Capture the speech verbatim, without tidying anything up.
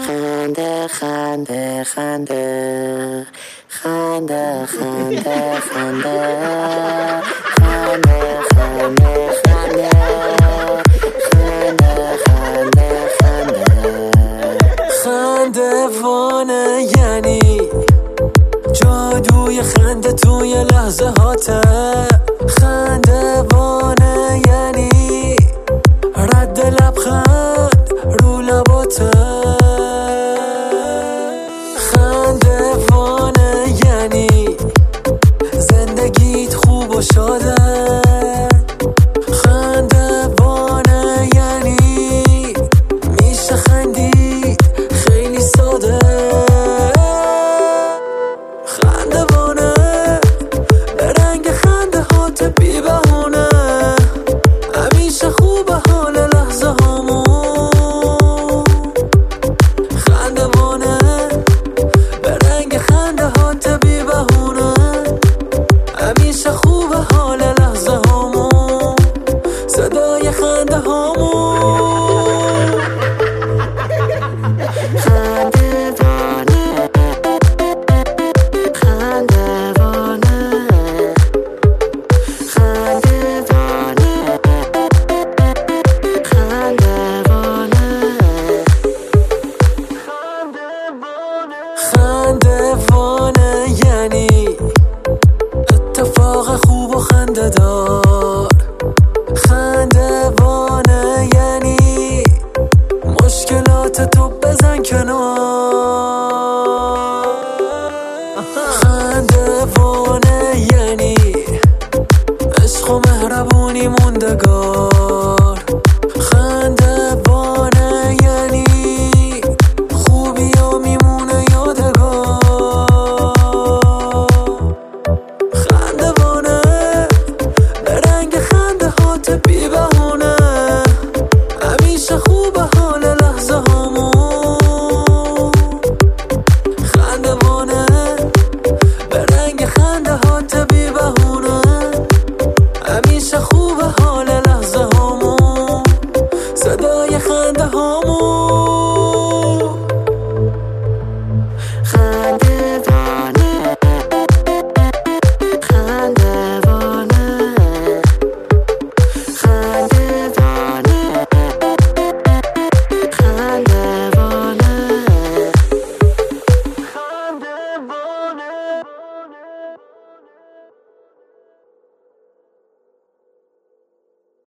خنده خنده خنده خنده خنده خنده خنده خنده خنده خنده خنده خنده خنده وانه یعنی جادوی خنده توی لحظه هاته. خنده وانه یعنی رد لبخند رو لباته. خنده وانه یعنی زندگیت خوب و شاده. خنده وانه یعنی میشه خندی خیلی ساده. خنده وانه به رنگ خنده هات بی بهونه. همیشه خوبه حال لحظه هامون. خنده وانه به رنگ خنده هات بی بهونه. همیشه خوبه حال لحظه هامون. صدای خنده هامون. خنده وانه خنده وانه خنده وانه خنده وانه خنده وانه یعنی اتفاق خوب و خنده دار. خنده وانه یعنی مشکلات تو بزن کنار. خنده وانه یعنی عشق و مهربونی موندگار. خنده وانه یعنی خوبی ها میمونه یادگار. خنده وانه به رنگ خنده هات بی